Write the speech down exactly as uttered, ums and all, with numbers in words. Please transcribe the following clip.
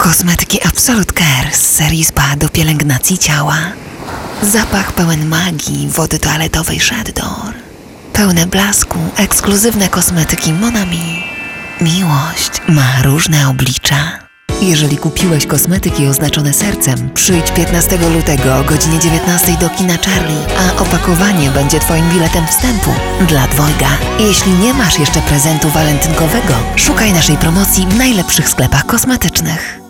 Kosmetyki Absolute Care z serii spa do pielęgnacji ciała. Zapach pełen magii wody toaletowej Shaddor. Pełne blasku, ekskluzywne kosmetyki Mon Ami. Miłość ma różne oblicza. Jeżeli kupiłeś kosmetyki oznaczone sercem, przyjdź piętnastego lutego o godzinie dziewiętnastej do kina Charlie, a opakowanie będzie Twoim biletem wstępu dla dwojga. Jeśli nie masz jeszcze prezentu walentynkowego, szukaj naszej promocji w najlepszych sklepach kosmetycznych.